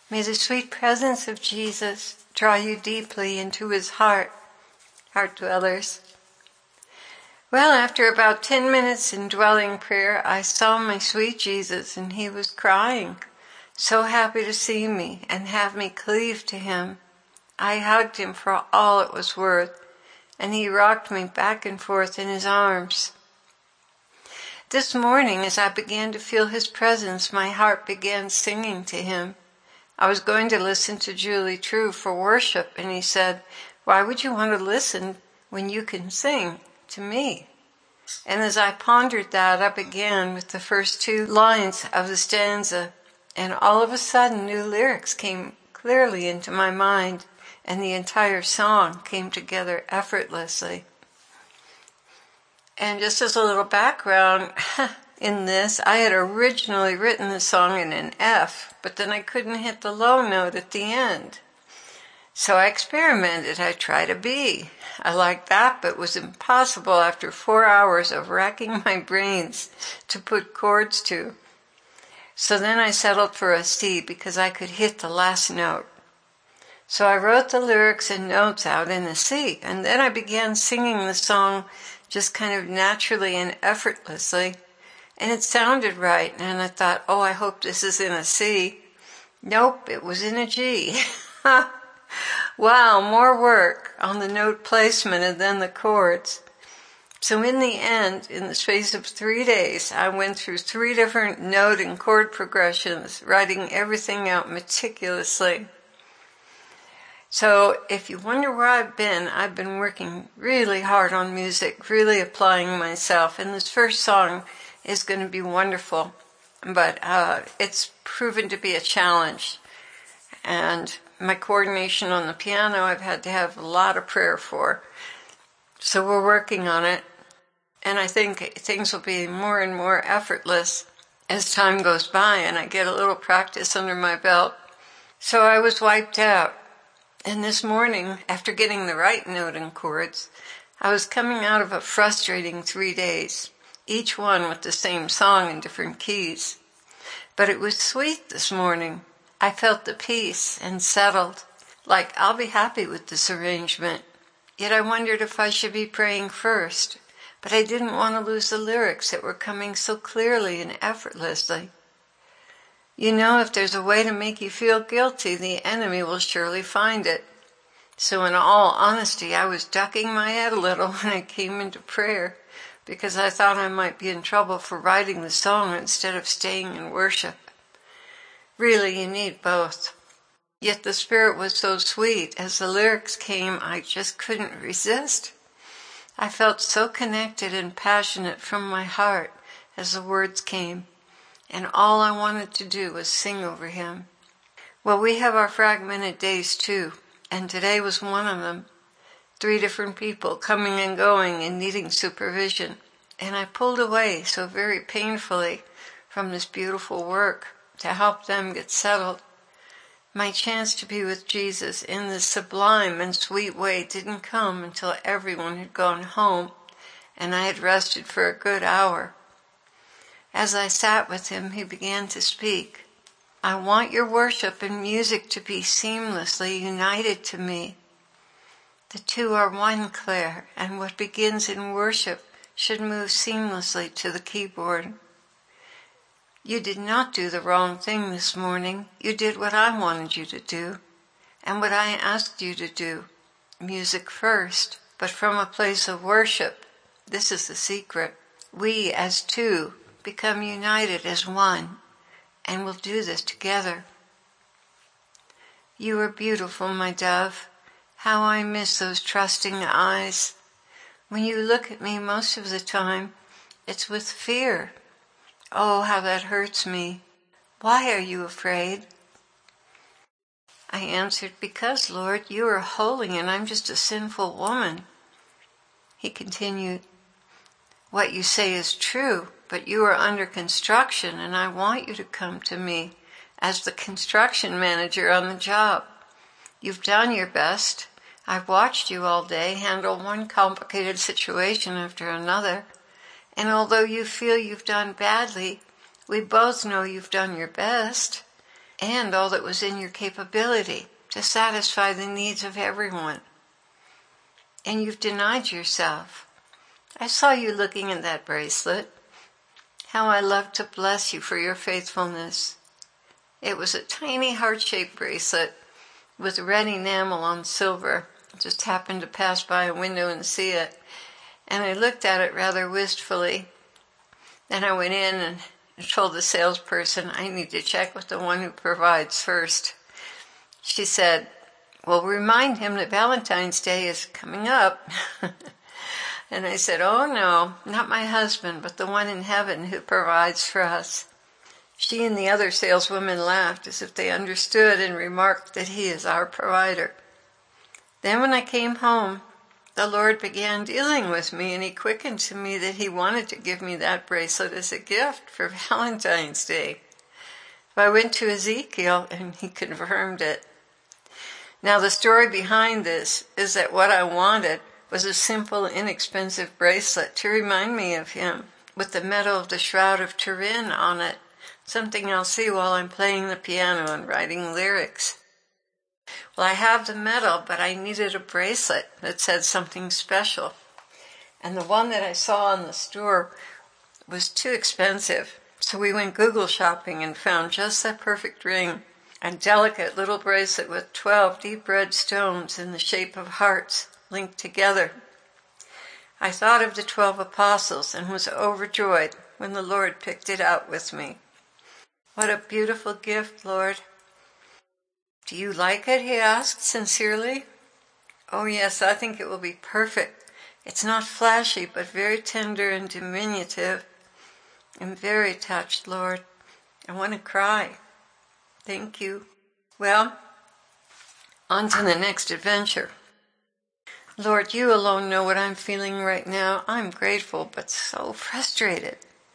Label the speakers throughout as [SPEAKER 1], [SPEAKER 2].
[SPEAKER 1] May the sweet presence of Jesus draw you deeply into his heart dwellers. Well, after about 10 minutes in dwelling prayer, I saw my sweet Jesus, and he was crying, so happy to see me and have me cleave to him. I hugged him for all it was worth, and he rocked me back and forth in his arms. This morning, as I began to feel his presence, my heart began singing to him. I was going to listen to Julie True for worship, and he said, "Why would you want to listen when you can sing to me?" And as I pondered that, I began with the first 2 lines of the stanza, and all of a sudden new lyrics came clearly into my mind, and the entire song came together effortlessly. And just as a little background in this, I had originally written the song in an F, but then I couldn't hit the low note at the end. So I experimented. I tried a B. I liked that, but it was impossible after 4 hours of racking my brains to put chords to. So then I settled for a C because I could hit the last note. So I wrote the lyrics and notes out in a C, and then I began singing the song just kind of naturally and effortlessly. And it sounded right, and I thought, oh, I hope this is in a C. Nope, it was in a G. Wow, more work on the note placement and then the chords. So in the end, in the space of 3 days, I went through 3 different note and chord progressions, writing everything out meticulously. So if you wonder where I've been working really hard on music, really applying myself, and this first song is going to be wonderful, but it's proven to be a challenge. And my coordination on the piano, I've had to have a lot of prayer for. So we're working on it, and I think things will be more and more effortless as time goes by and I get a little practice under my belt. So I was wiped out. And this morning, after getting the right note and chords, I was coming out of a frustrating 3 days, each one with the same song in different keys. But it was sweet this morning. I felt the peace and settled, like I'll be happy with this arrangement. Yet I wondered if I should be praying first, but I didn't want to lose the lyrics that were coming so clearly and effortlessly. You know, if there's a way to make you feel guilty, the enemy will surely find it. So in all honesty, I was ducking my head a little when I came into prayer, because I thought I might be in trouble for writing the song instead of staying in worship. Really, you need both. Yet the Spirit was so sweet. As the lyrics came, I just couldn't resist. I felt so connected and passionate from my heart as the words came. And all I wanted to do was sing over him. Well, we have our fragmented days too, and today was one of them. 3 different people coming and going and needing supervision. And I pulled away so very painfully from this beautiful work to help them get settled. My chance to be with Jesus in this sublime and sweet way didn't come until everyone had gone home and I had rested for a good hour. As I sat with him, he began to speak. I want your worship and music to be seamlessly united to me. The 2 are one, Claire, and what begins in worship should move seamlessly to the keyboard. You did not do the wrong thing this morning. You did what I wanted you to do, and what I asked you to do. Music first, but from a place of worship. This is the secret. We, as 2, become united as one, and we'll do this together. You are beautiful, my dove. How I miss those trusting eyes. When you look at me most of the time, it's with fear. Oh, how that hurts me. Why are you afraid? I answered, because, Lord, you are holy and I'm just a sinful woman. He continued, what you say is true, but you are under construction and I want you to come to me as the construction manager on the job. You've done your best. I've watched you all day handle one complicated situation after another. And although you feel you've done badly, we both know you've done your best. and all that was in your capability to satisfy the needs of everyone. And you've denied yourself. I saw you looking at that bracelet. How I love to bless you for your faithfulness. It was a tiny heart-shaped bracelet with red enamel on silver. I just happened to pass by a window and see it. And I looked at it rather wistfully. Then I went in and told the salesperson, I need to check with the one who provides first. She said, well, remind him that Valentine's Day is coming up. And I said, oh no, not my husband, but the one in heaven who provides for us. She and the other saleswomen laughed as if they understood and remarked that he is our provider. Then when I came home, the Lord began dealing with me, and he quickened to me that he wanted to give me that bracelet as a gift for Valentine's Day. I went to Ezekiel and he confirmed it. Now the story behind this is that what I wanted was a simple, inexpensive bracelet to remind me of him, with the medal of the Shroud of Turin on it, something I'll see while I'm playing the piano and writing lyrics. Well, I have the medal, but I needed a bracelet that said something special. And the one that I saw in the store was too expensive. So we went Google shopping and found just that perfect ring, a delicate little bracelet with 12 deep red stones in the shape of hearts linked together. I thought of the 12 apostles and was overjoyed when the Lord picked it out with me. What a beautiful gift, Lord. Do you like it? He asked sincerely. Oh yes, I think it will be perfect. It's not flashy, but very tender and diminutive. I'm very touched, Lord. I want to cry. Thank you. Well, on to the next adventure. Lord, you alone know what I'm feeling right now. I'm grateful, but so frustrated.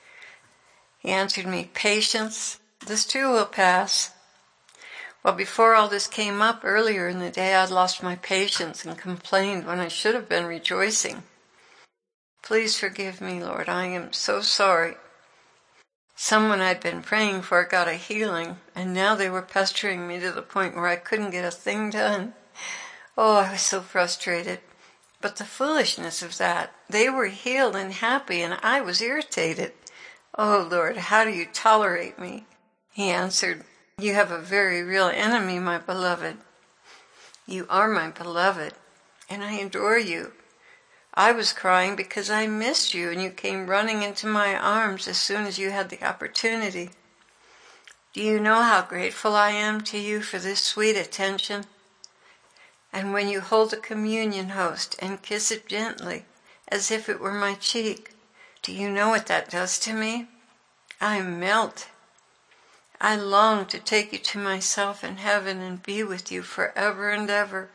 [SPEAKER 1] He answered me, patience. This too will pass. Well, before all this came up earlier in the day, I'd lost my patience and complained when I should have been rejoicing. Please forgive me, Lord. I am so sorry. Someone I'd been praying for got a healing, and now they were pestering me to the point where I couldn't get a thing done. Oh, I was so frustrated. But the foolishness of that. They were healed and happy, and I was irritated. Oh, Lord, how do you tolerate me? He answered, you have a very real enemy, my beloved. You are my beloved, and I adore you. I was crying because I missed you, and you came running into my arms as soon as you had the opportunity. Do you know how grateful I am to you for this sweet attention? And when you hold the communion host and kiss it gently, as if it were my cheek, do you know what that does to me? I melt. I long to take you to myself in heaven and be with you forever and ever.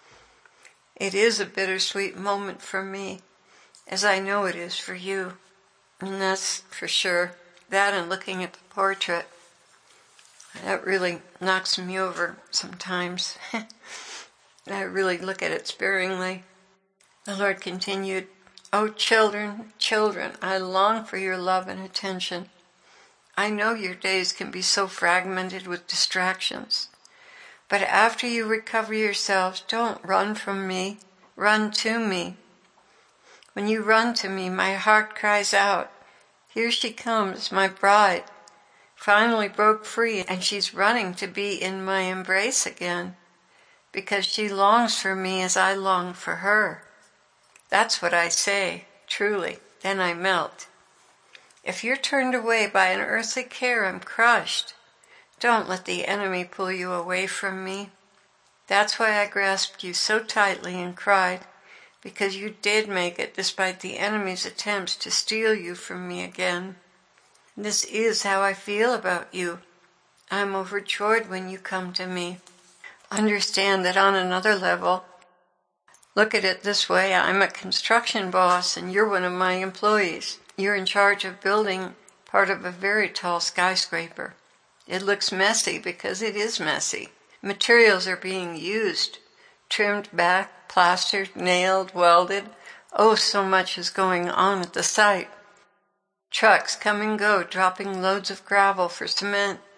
[SPEAKER 1] It is a bittersweet moment for me, as I know it is for you. And that's for sure. That and looking at the portrait, that really knocks me over sometimes. I really look at it sparingly. The Lord continued, oh, children, children, I long for your love and attention. I know your days can be so fragmented with distractions. But after you recover yourselves, don't run from me. Run to me. When you run to me, my heart cries out, here she comes, my bride. Finally broke free, and she's running to be in my embrace again, because she longs for me as I long for her. That's what I say, truly. Then I melt. If you're turned away by an earthly care, I'm crushed. Don't let the enemy pull you away from me. That's why I grasped you so tightly and cried, because you did make it despite the enemy's attempts to steal you from me again. This is how I feel about you. I'm overjoyed when you come to me. Understand that on another level, look at it this way, I'm a construction boss and you're one of my employees. You're in charge of building part of a very tall skyscraper. It looks messy because it is messy. Materials are being used, trimmed back, plastered, nailed, welded. Oh, so much is going on at the site. Trucks come and go, dropping loads of gravel for cement.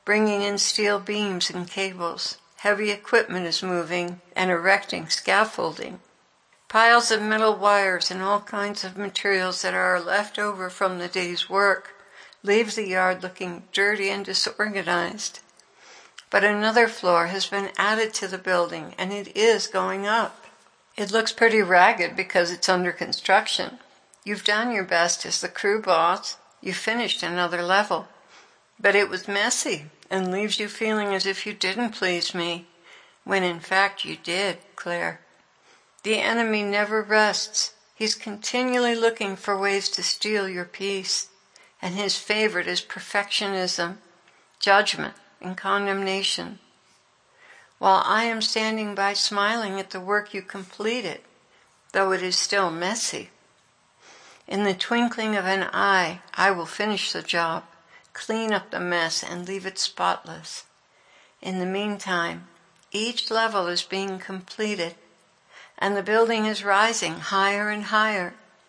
[SPEAKER 1] bringing in steel beams and cables. Heavy equipment is moving and erecting scaffolding. Piles of metal wires and all kinds of materials that are left over from the day's work leave the yard looking dirty and disorganized. But another floor has been added to the building, and it is going up. It looks pretty ragged because it's under construction. You've done your best as the crew boss. You finished another level. But it was messy and leaves you feeling as if you didn't please me, when in fact you did, Claire. The enemy never rests. He's continually looking for ways to steal your peace, and his favorite is perfectionism, judgment, and condemnation. While I am standing by smiling at the work you completed, though it is still messy. In the twinkling of an eye, I will finish the job, clean up the mess, and leave it spotless. In the meantime, each level is being completed, and the building is rising higher and higher.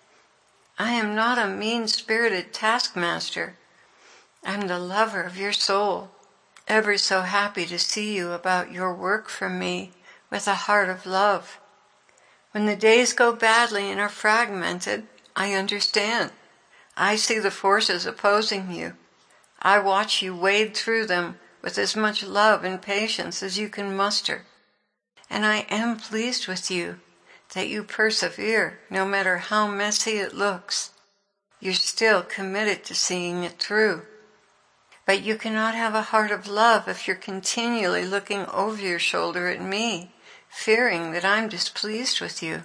[SPEAKER 1] I am not a mean-spirited taskmaster. I'm the lover of your soul, ever so happy to see you about your work for me with a heart of love. When the days go badly and are fragmented, I understand. I see the forces opposing you. I watch you wade through them with as much love and patience as you can muster. And I am pleased with you, that you persevere no matter how messy it looks. You're still committed to seeing it through. But you cannot have a heart of love if you're continually looking over your shoulder at me, fearing that I'm displeased with you.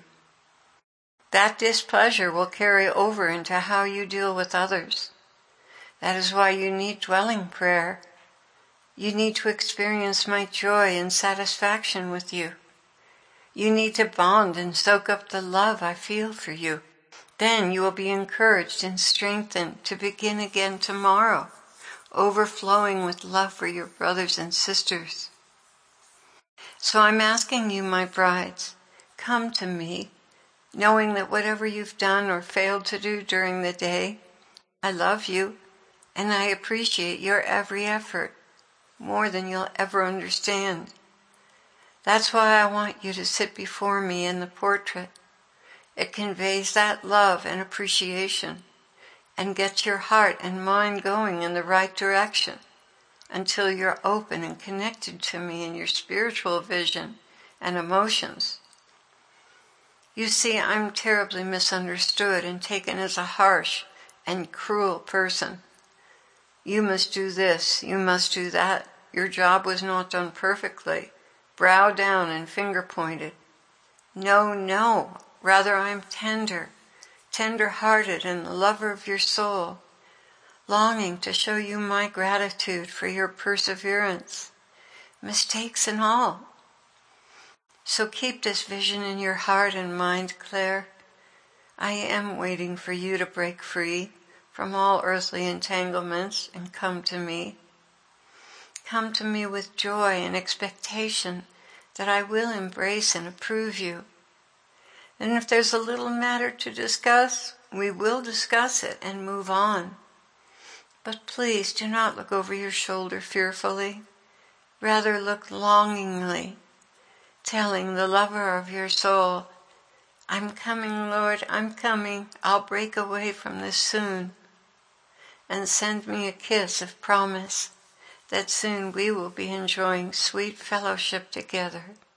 [SPEAKER 1] That displeasure will carry over into how you deal with others. That is why you need dwelling prayer. You need to experience my joy and satisfaction with you. You need to bond and soak up the love I feel for you. Then you will be encouraged and strengthened to begin again tomorrow, overflowing with love for your brothers and sisters. So I'm asking you, my brides, come to me, knowing that whatever you've done or failed to do during the day, I love you and I appreciate your every effort, more than you'll ever understand. That's why I want you to sit before me in the portrait. It conveys that love and appreciation and gets your heart and mind going in the right direction until you're open and connected to me in your spiritual vision and emotions. You see, I'm terribly misunderstood and taken as a harsh and cruel person. You must do this, you must do that. Your job was not done perfectly. Brow down and finger pointed. No, rather I'm tender-hearted and the lover of your soul, longing to show you my gratitude for your perseverance, mistakes and all. So keep this vision in your heart and mind, Claire. I am waiting for you to break free from all earthly entanglements and come to me. Come to me with joy and expectation that I will embrace and approve you. And if there's a little matter to discuss, we will discuss it and move on. But please do not look over your shoulder fearfully. Rather look longingly, telling the lover of your soul, I'm coming, Lord, I'm coming. I'll break away from this soon. And send me a kiss of promise that soon we will be enjoying sweet fellowship together.